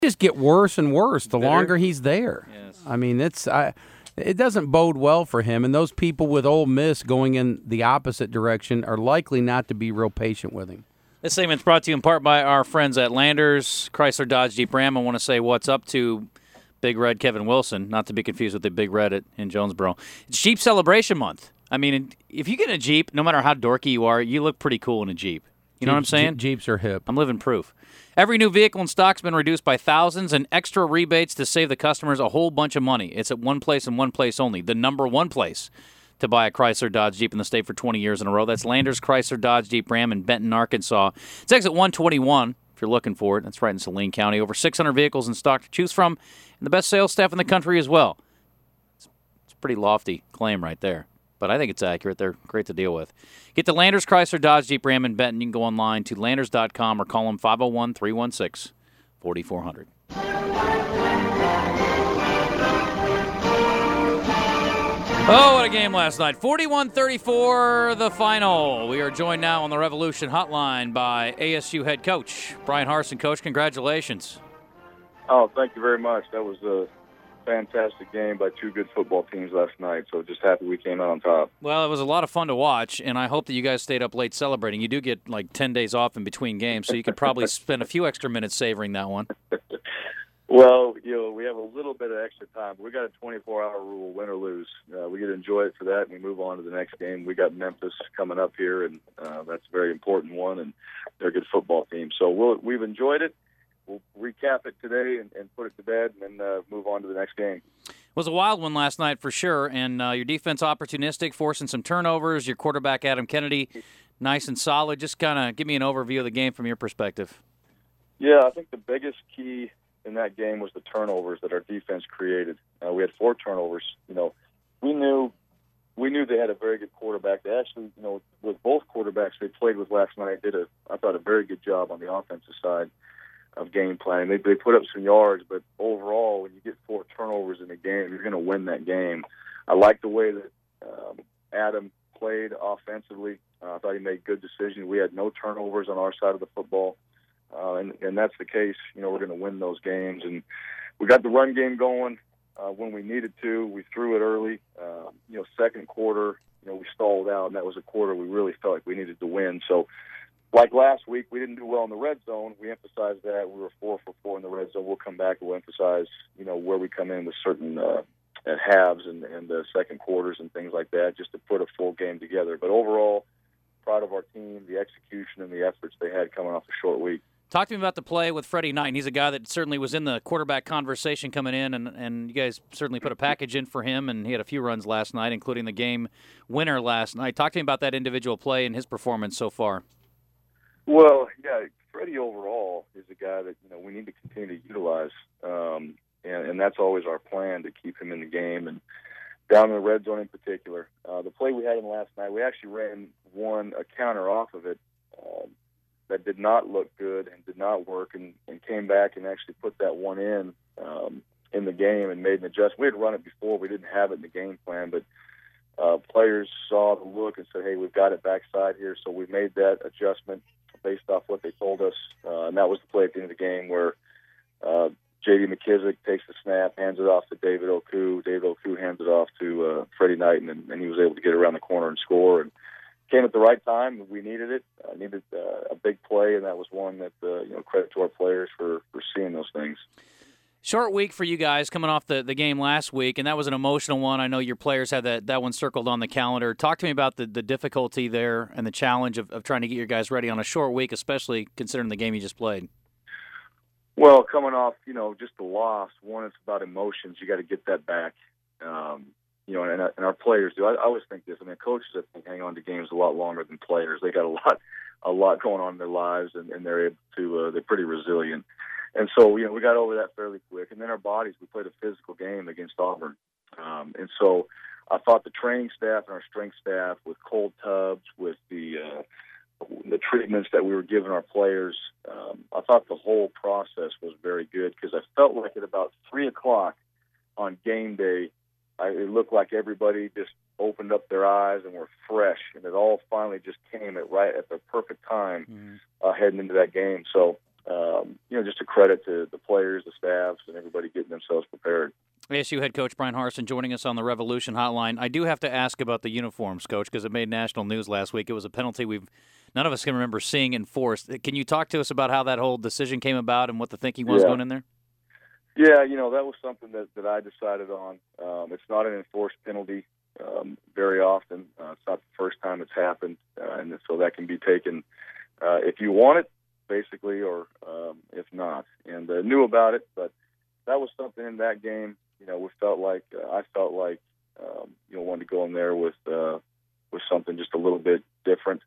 just get worse and worse the longer he's there. Yes. I mean, it doesn't bode well for him, and those people with Ole Miss going in the opposite direction are likely not to be real patient with him. This segment's brought to you in part by our friends at Landers, Chrysler Dodge Jeep Ram. I want to say what's up to Big Red Kevin Wilson, not to be confused with the Big Red in Jonesboro. It's Jeep Celebration Month. I mean, if you get a Jeep, no matter how dorky you are, you look pretty cool in a Jeep. You know what I'm saying? Jeeps are hip. I'm living proof. Every new vehicle in stock's been reduced by thousands and extra rebates to save the customers a whole bunch of money. It's at one place and one place only, the number one place to buy a Chrysler Dodge Jeep in the state for 20 years in a row. That's Landers Chrysler Dodge Jeep Ram in Benton, Arkansas. It's exit 121 if you're looking for it. That's right in Saline County. Over 600 vehicles in stock to choose from, and the best sales staff in the country as well. It's a pretty lofty claim right there, but I think it's accurate. They're great to deal with. Get to Landers Chrysler Dodge Jeep Ram in Benton. You can go online to landers.com or call them 501-316-4400. Oh, what a game last night. 41-34, the final. We are joined now on the Revolution Hotline by ASU head coach Bryan Harsin. Coach, congratulations. Oh, thank you very much. That was a fantastic game by two good football teams last night, so just happy we came out on top. Well, it was a lot of fun to watch, and I hope that you guys stayed up late celebrating. You do get like 10 days off in between games, so you could probably spend a few extra minutes savoring that one. Well, we have a little bit of extra time. We got a 24-hour rule, win or lose. We get to enjoy it for that, and we move on to the next game. We got Memphis coming up here, and that's a very important one, and they're a good football team. So we've enjoyed it. We'll recap it today and put it to bed and then move on to the next game. It was a wild one last night for sure, and your defense opportunistic, forcing some turnovers. Your quarterback, Adam Kennedy, nice and solid. Just kind of give me an overview of the game from your perspective. Yeah, I think the biggest key in that game was the turnovers that our defense created. We had 4 turnovers. We knew they had a very good quarterback. They actually, with both quarterbacks they played with last night, did I thought a very good job on the offensive side of game planning. They put up some yards, but overall, when you get 4 turnovers in a game, you're going to win that game. I like the way that Adam played offensively. I thought he made good decisions. We had no turnovers on our side of the football. And that's the case. We're going to win those games. And we got the run game going when we needed to. We threw it early. Second quarter, we stalled out, and that was a quarter we really felt like we needed to win. So, like last week, we didn't do well in the red zone. We emphasized that. We were 4 for 4 in the red zone. We'll come back and we'll emphasize, where we come in with certain at halves and the second quarters and things like that, just to put a full game together. But overall, proud of our team, the execution and the efforts they had coming off a short week. Talk to me about the play with Freddie Knight. He's a guy that certainly was in the quarterback conversation coming in, and you guys certainly put a package in for him, and he had a few runs last night, including the game winner last night. Talk to me about that individual play and his performance so far. Well, yeah, Freddie overall is a guy that we need to continue to utilize, and that's always our plan, to keep him in the game and down in the red zone in particular. The play we had him last night, we actually ran a counter off of it that did not look good and did not work, and came back and actually put that one in the game and made an adjustment. We had run it before. We didn't have it in the game plan, but players saw the look and said, hey, we've got it backside here, so we made that adjustment based off what they told us, and that was the play at the end of the game where J.D. McKissick takes the snap, hands it off to David Oku. David Oku hands it off to Freddie Knight, and he was able to get around the corner and score. And came at the right time. We needed it. Needed a big play, and that was one that credit to our players for seeing those things. Short week for you guys coming off the game last week, and that was an emotional one. I know your players had that one circled on the calendar. Talk to me about the difficulty there and the challenge of trying to get your guys ready on a short week, especially considering the game you just played. Well, coming off, just the loss, one, it's about emotions. You got to get that back. And our players do. I always think this. Coaches, I think, hang on to games a lot longer than players. They got a lot going on in their lives, and they're able to. They're pretty resilient. And so, we got over that fairly quick. And then our bodies, we played a physical game against Auburn. And so I thought the training staff and our strength staff, with cold tubs, with the treatments that we were giving our players, I thought the whole process was very good, because I felt like at about 3 o'clock on game day, it looked like everybody just opened up their eyes and were fresh, and it all finally just came at the perfect time heading into that game. So just a credit to the players, the staffs, and everybody getting themselves prepared. ASU head coach Brian Harsin joining us on the Revolution Hotline. I do have to ask about the uniforms, Coach, because it made national news last week. It was a penalty none of us can remember seeing enforced. Can you talk to us about how that whole decision came about and what the thinking was going in there? Yeah, that was something that I decided on. It's not an enforced penalty very often. It's not the first time it's happened, and so that can be taken if you want it, basically, or if not. And knew about it, but that was something in that game. I felt like wanted to go in there with something just a little bit different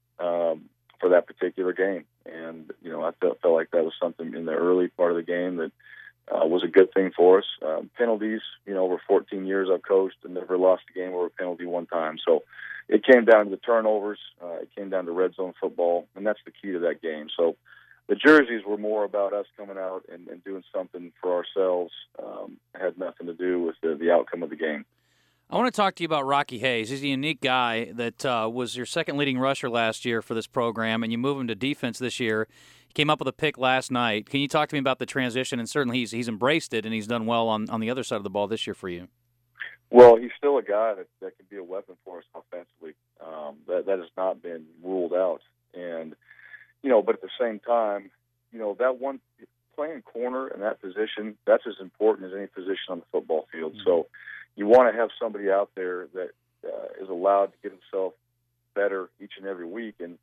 for that particular game. And I felt like that was something in the early part of the game that was a good thing for us. Penalties, over 14 years I've coached and never lost a game over a penalty one time. So it came down to the turnovers. It came down to red zone football, and that's the key to that game. So the jerseys were more about us coming out and doing something for ourselves. It had nothing to do with the outcome of the game. I want to talk to you about Rocky Hayes. He's a unique guy that was your second leading rusher last year for this program, and you move him to defense this year. He came up with a pick last night. Can you talk to me about the transition? And certainly he's embraced it, and he's done well on the other side of the ball this year for you. Well, he's still a guy that can be a weapon for us offensively. That has not been ruled out. And, but at the same time, that one playing corner in that position, that's as important as any position on the football field. Mm-hmm. So you want to have somebody out there that is allowed to get himself better each and every week. And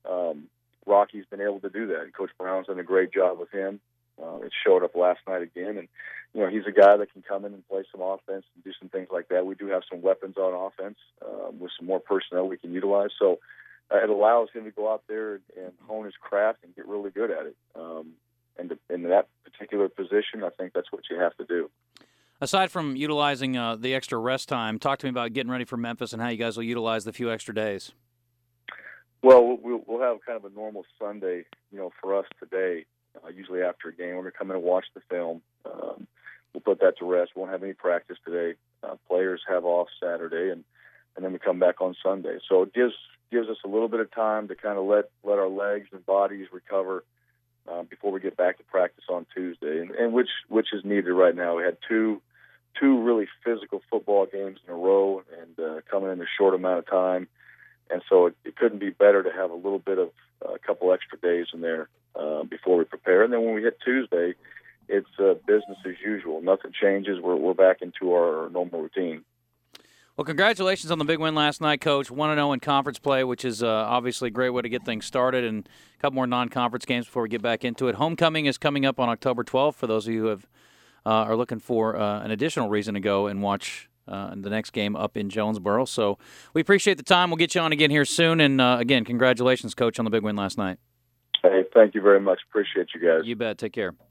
Rocky's been able to do that. And Coach Brown's done a great job with him. It showed up last night again. And, he's a guy that can come in and play some offense and do some things like that. We do have some weapons on offense with some more personnel we can utilize. So it allows him to go out there and hone his craft and get really good at it. And in that particular position, I think that's what you have to do. Aside from utilizing the extra rest time, talk to me about getting ready for Memphis and how you guys will utilize the few extra days. Well, we'll have kind of a normal Sunday, for us today. Usually after a game, we're going to come in and watch the film. We'll put that to rest. We won't have any practice today. Players have off Saturday, and then we come back on Sunday. So it gives us a little bit of time to kind of let our legs and bodies recover before we get back to practice on Tuesday, and which is needed right now. We had two really physical football games in a row, and coming in a short amount of time. And so it couldn't be better to have a little bit of a couple extra days in there before we prepare. And then when we hit Tuesday, it's business as usual. Nothing changes. We're back into our normal routine. Well, congratulations on the big win last night, Coach. 1-0 in conference play, which is obviously a great way to get things started, and a couple more non-conference games before we get back into it. Homecoming is coming up on October 12th for those of you who are looking for an additional reason to go and watch the next game up in Jonesboro. So we appreciate the time. We'll get you on again here soon. And, again, congratulations, Coach, on the big win last night. Hey, thank you very much. Appreciate you guys. You bet. Take care.